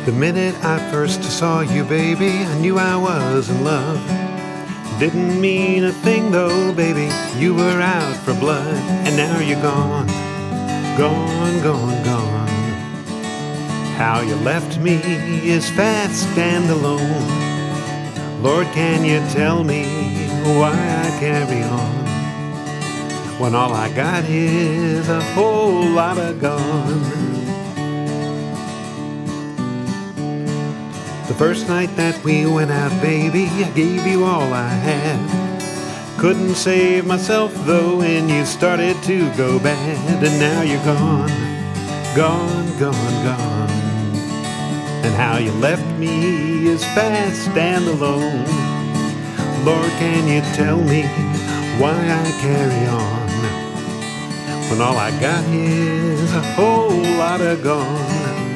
The minute I first saw you, baby, I knew I was in love. Didn't mean a thing though, baby, you were out for blood. And now you're gone, gone, gone, gone. How you left me is fast and alone. Lord, can you tell me why I carry on when all I got is a whole lot of gone? The first night that we went out, baby, I gave you all I had. Couldn't save myself though, and you started to go bad. And now you're gone, gone, gone, gone. And how you left me is fast and alone. Lord, can you tell me why I carry on when all I got is a whole lot of gone?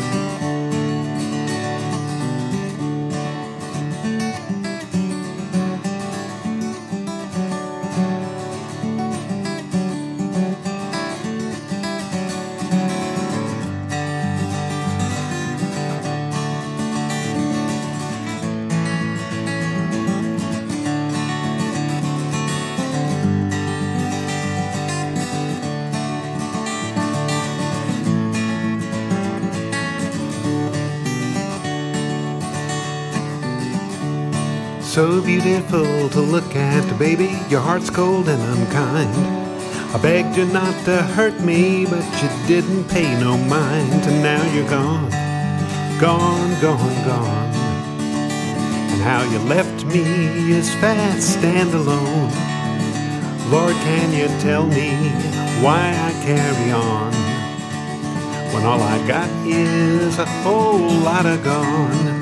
So beautiful to look at, baby, your heart's cold and unkind. I begged you not to hurt me, but you didn't pay no mind. And now you're gone, gone, gone, gone. And how you left me is fast and alone. Lord, can you tell me why I carry on when all I got is a whole lot of gone?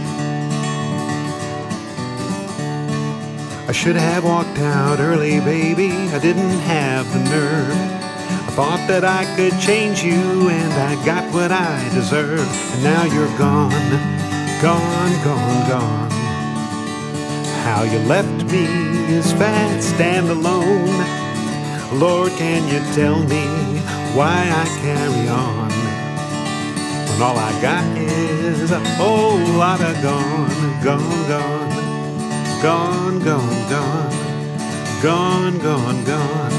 I should have walked out early, baby, I didn't have the nerve. I thought that I could change you, and I got what I deserve. And now you're gone, gone, gone, gone. How you left me is fast and alone. Lord, can you tell me why I carry on when all I got is a whole lot of gone, gone, gone. Gone, gone, gone, gone, gone, gone.